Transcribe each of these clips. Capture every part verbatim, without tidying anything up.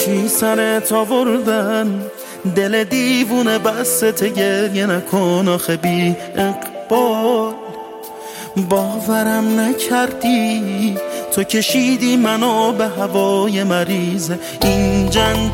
چی سرت آوردن؟ دل دیوونه بست گریه نکن آخه بی اقبال. باورم نکردی تو کشیدی منو به هوای مریض این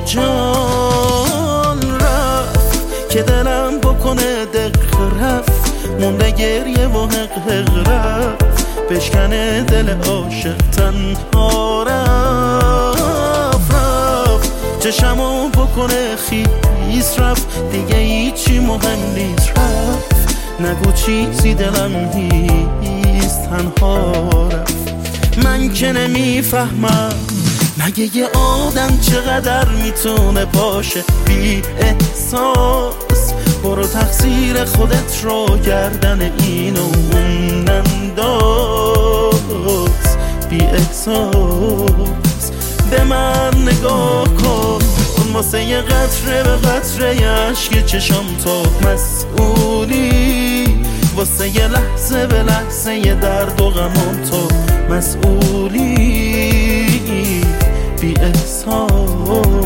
جنجال. رفت که دلم بکنه دق رفت، مونده گریه و حق حق رفت، بشکنه دل عاشق تنها رفت. رفت چشمو بکنه خیس رفت، دیگه هیچی مهم نیست رفت. نگو چیزی دلم نیست تنها رفت. من که نمیفهمم مگه یه آدم چقدر میتونه باشه بی احساس. برو تقصیر خودت رو گردن این و اون ننداز. بی احساس به من نگاه کن، واسه یه قطره به قطره عشق چشم تو مسئولی. واسه یه لحظه به لحظه یه درد و غمم تو مسئولی. بی احساس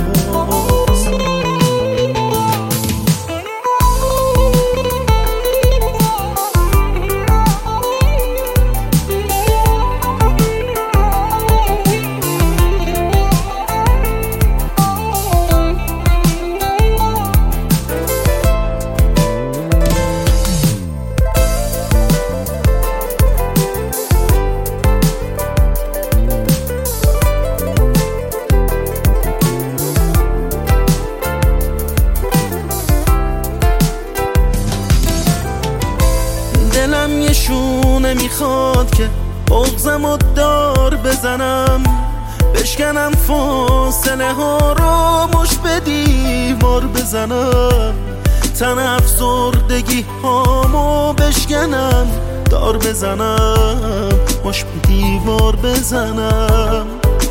دلم یه شونه میخواد که بغضم و دار بزنم، بشکنم فاصله ها رو مش به دیوار بزنم. تن افسردگی هامو بشکنم دار بزنم، مش به دیوار بزنم.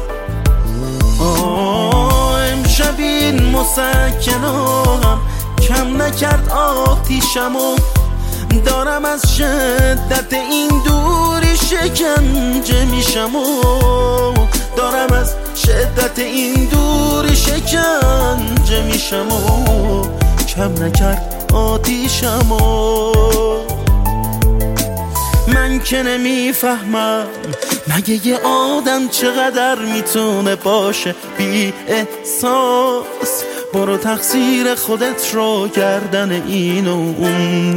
آه امشب این مسکنم کم نکرد آتیشمو، دارم از شدت این دوری شکنجه میشم و دارم از شدت این دوری شکنجه میشم و کم نکرد آتیشم و من که نمیفهمم مگه یه آدم چقدر میتونه باشه بی احساس. برو تقصیر خودت رو گردن این و اون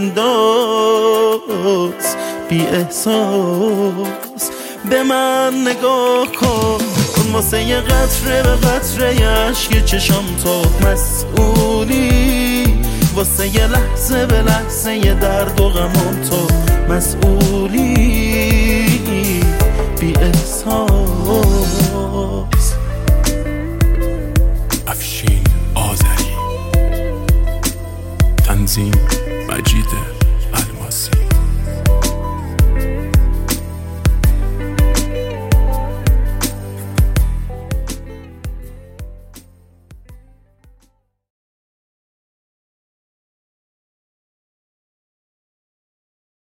ننداز. بی احساس به من نگاه کن، واسه یه قطره به قطره عشق چشم تو مسئولی. واسه یه لحظه به لحظه یه درد و غمم تو مسئولی.